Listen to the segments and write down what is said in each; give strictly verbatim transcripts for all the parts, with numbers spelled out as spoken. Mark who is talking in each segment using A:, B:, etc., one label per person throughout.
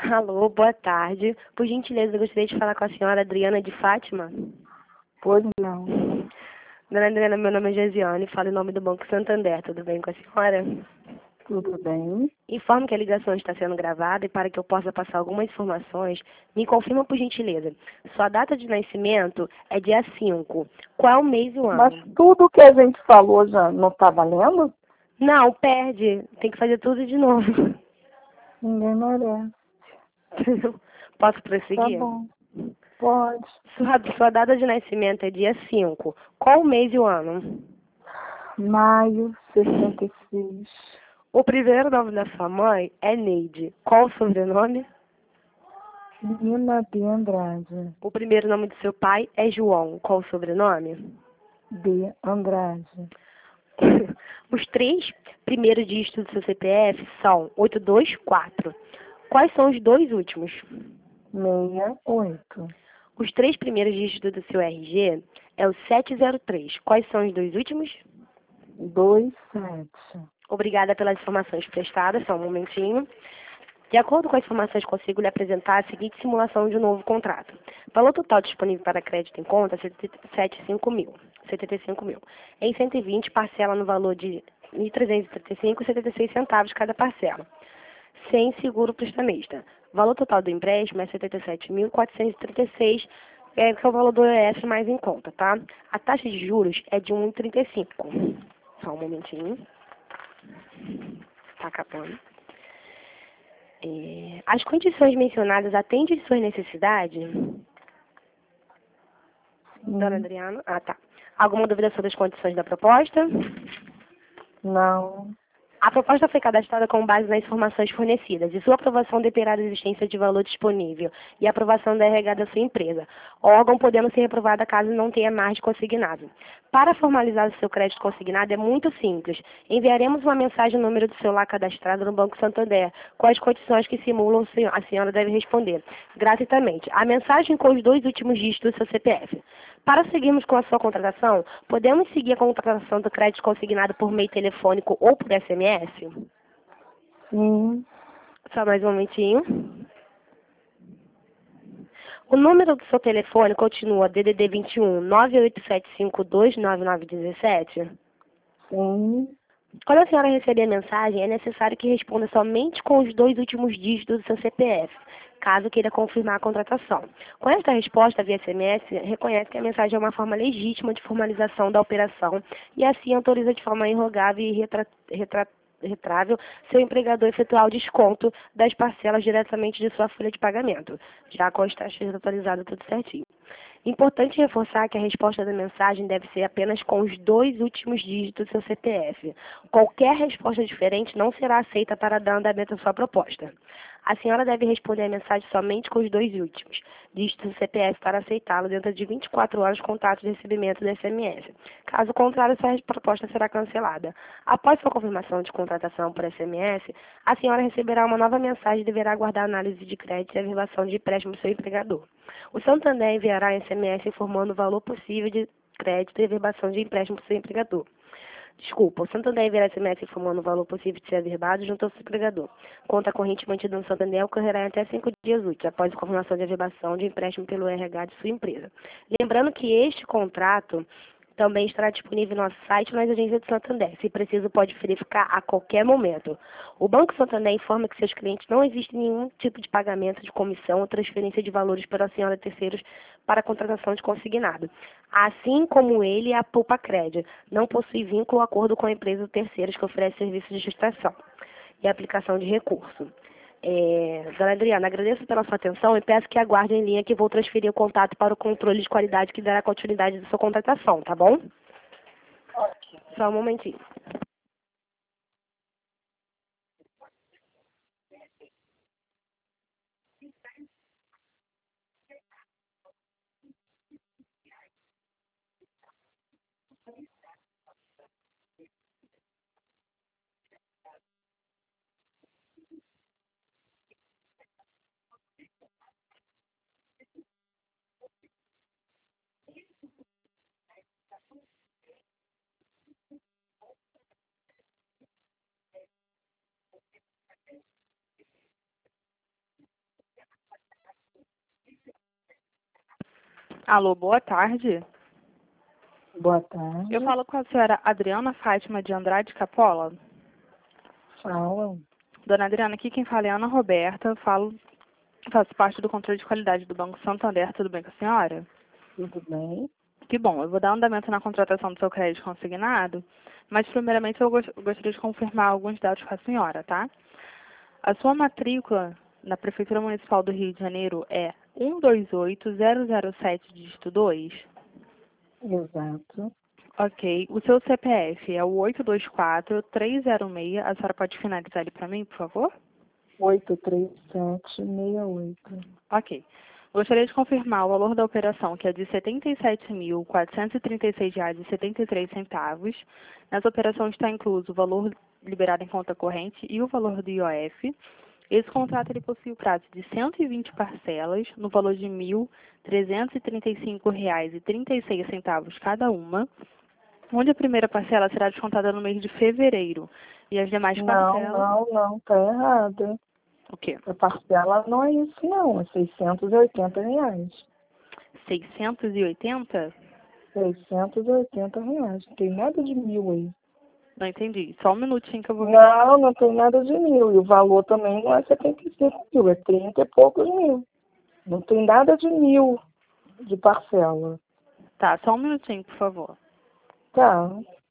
A: Alô, boa tarde. Por gentileza, eu gostaria de falar com a senhora Adriana de Fátima.
B: Pois não.
A: Dona Adriana, meu nome é Gesiane, falo em nome do Banco Santander. Tudo bem com a senhora?
B: Tudo bem?
A: Informo que a ligação está sendo gravada e para que eu possa passar algumas informações, me confirma por gentileza. Sua data de nascimento é dia cinco. Qual é o mês e o
B: Mas
A: ano?
B: tudo que a gente falou já não está valendo?
A: Não, perde. Tem que fazer tudo de novo.
B: Ninguém merece.
A: Posso
B: Tá
A: prosseguir?
B: bom. Pode.
A: Sua, sua data de nascimento é dia cinco. Qual o mês e o ano?
B: Maio, sessenta e seis.
A: O primeiro nome da sua mãe é Neide. Qual o sobrenome?
B: Lina de Andrade.
A: O primeiro nome do seu pai é João. Qual o sobrenome?
B: De Andrade.
A: Os três primeiros dígitos do seu C P F são oito dois quatro. Quais são os dois últimos?
B: Meia, oito.
A: Os três primeiros dígitos do seu R G é o sete zero três. Quais são os dois últimos?
B: Dois, sete.
A: Obrigada pelas informações prestadas, só um momentinho. De acordo com as informações, consigo lhe apresentar a seguinte simulação de um novo contrato. Valor total disponível para crédito em conta, setenta e cinco mil. setenta e cinco mil. Em cento e vinte, parcela no valor de mil trezentos e trinta e cinco vírgula setenta e seis centavos cada parcela. Sem seguro prestamista. Valor total do empréstimo é setenta e sete mil quatrocentos e trinta e seis, é, que é o valor do E F mais em conta, tá? A taxa de juros é de um vírgula trinta e cinco. Só um momentinho. Tá acabando. É, as condições mencionadas atendem suas necessidades? Dona
B: Sim.
A: Adriana? Ah, tá. Alguma dúvida sobre as condições da proposta?
B: Não.
A: A proposta foi cadastrada com base nas informações fornecidas e sua aprovação dependerá da existência de valor disponível e aprovação da R H da sua empresa, órgão podendo ser reprovada caso não tenha margem consignado. Para formalizar o seu crédito consignado é muito simples. Enviaremos uma mensagem no número do celular cadastrado no Banco Santander, com as condições que simulam, a senhora deve responder gratuitamente. A mensagem com os dois últimos dígitos do seu C P F. Para seguirmos com a sua contratação, podemos seguir a contratação do crédito consignado por meio telefônico ou por S M S?
B: Sim.
A: Só mais um momentinho. O número do seu telefone continua D D D vinte e um, nove oito sete cinco dois, nove nove um sete?
B: Sim.
A: Quando a senhora receber a mensagem, é necessário que responda somente com os dois últimos dígitos do seu C P F, caso queira confirmar a contratação. Com esta resposta via S M S, reconhece que a mensagem é uma forma legítima de formalização da operação e assim autoriza de forma irrogável e retra, retra, retrável seu empregador efetuar o desconto das parcelas diretamente de sua folha de pagamento, já com as taxas atualizadas tudo certinho. Importante reforçar que a resposta da mensagem deve ser apenas com os dois últimos dígitos do seu C P F. Qualquer resposta diferente não será aceita para dar andamento à sua proposta. A senhora deve responder a mensagem somente com os dois últimos dígitos do C P F para aceitá-lo dentro de vinte e quatro horas com tato de recebimento do S M S. Caso contrário, sua proposta será cancelada. Após sua confirmação de contratação por S M S, a senhora receberá uma nova mensagem e deverá aguardar análise de crédito e averbação de empréstimo do seu empregador. O Santander enviará S M S informando o valor possível de crédito e averbação de empréstimo do seu empregador. Desculpa, o Santander enviará S M S informando o valor possível de ser averbado junto ao seu empregador. Conta corrente mantida no Santander ocorrerá em até cinco dias úteis, após a confirmação de averbação de empréstimo pelo R H de sua empresa. Lembrando que este contrato também estará disponível no nosso site ou nas agências do Santander. Se preciso, pode verificar a qualquer momento. O Banco Santander informa que seus clientes não existe nenhum tipo de pagamento de comissão ou transferência de valores para a senhora terceiros para a contratação de consignado. Assim como ele, a Poupa Crédito não possui vínculo ou acordo com a empresa ou terceiros que oferece serviços de gestação e aplicação de recurso. É, Dona Adriana, agradeço pela sua atenção e peço que aguarde em linha que vou transferir o contato para o controle de qualidade que dará continuidade da sua contratação, tá bom? Só um momentinho.
C: Alô, boa tarde.
B: Boa tarde.
C: Eu falo com a senhora Adriana Fátima de Andrade Capola.
B: Fala.
C: Dona Adriana, aqui quem fala é Ana Roberta, falo, faço parte do controle de qualidade do Banco Santander, tudo bem com a senhora?
B: Tudo bem?
C: Que bom, eu vou dar andamento na contratação do seu crédito consignado, mas primeiramente eu gos- gostaria de confirmar alguns dados com a senhora, tá? A sua matrícula na Prefeitura Municipal do Rio de Janeiro é um dois oito zero zero sete, dígito dois?
B: Exato.
C: Ok. O seu C P F é o oito dois quatro três zero seis. A senhora pode finalizar ele para mim, por favor?
B: oito três sete seis oito.
C: Ok. Gostaria de confirmar o valor da operação, que é de setenta e sete mil quatrocentos e trinta e seis reais e setenta e três centavos. Nessa operação está incluso o valor liberado em conta corrente e o valor do I O F. Esse contrato ele possui o prazo de cento e vinte parcelas, no valor de mil trezentos e trinta e cinco reais e trinta e seis centavos cada uma, onde a primeira parcela será descontada no mês de fevereiro e as demais
B: Não,
C: parcelas...
B: não, não, tá errado.
C: O quê?
B: A parcela não é isso não, é seiscentos e oitenta reais.
C: seiscentos e oitenta?
B: seiscentos e oitenta reais. Não tem nada de mil aí.
C: Não entendi. Só um minutinho que eu vou ver.
B: Não, não tem nada de mil. E o valor também não é setenta e cinco mil, é trinta e poucos mil. Não tem nada de mil de parcela.
C: Tá, só um minutinho, por favor.
B: Tá.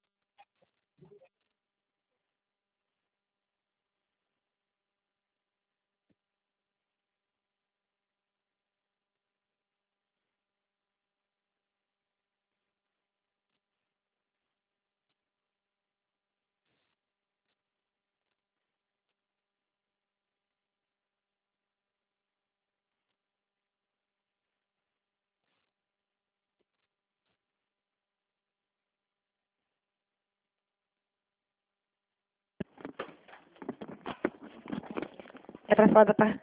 A: É para falar da parte...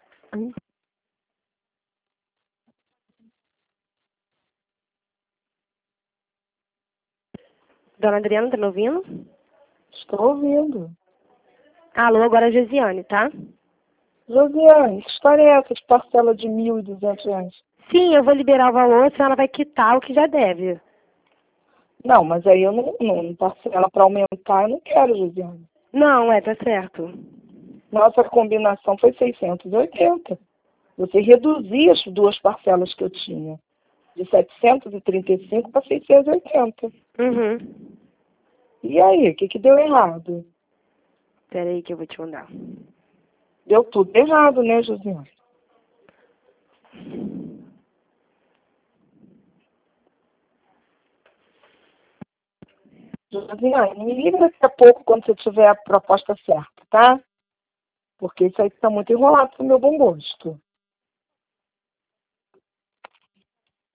A: Dona Adriana, tá me ouvindo?
B: Estou ouvindo.
A: Alô, agora é a Josiane, tá?
B: Josiane, que história é essa de parcela de mil e duzentos reais?
A: Sim, eu vou liberar o valor, senão ela vai quitar o que já deve.
B: Não, mas aí eu não, não parcela para aumentar, eu não quero, Josiane.
A: Não, é, tá certo.
B: Nossa combinação foi seiscentos e oitenta. Você reduzia as duas parcelas que eu tinha, de setecentos e trinta e cinco para seiscentos e oitenta.
A: Uhum.
B: E aí, o que, que deu errado?
A: Pera aí que eu vou te mandar.
B: Deu tudo errado, né, Josiane? Josiane, me liga daqui a pouco quando você tiver a proposta certa, tá? Porque isso aí está muito enrolado pro meu bom gosto.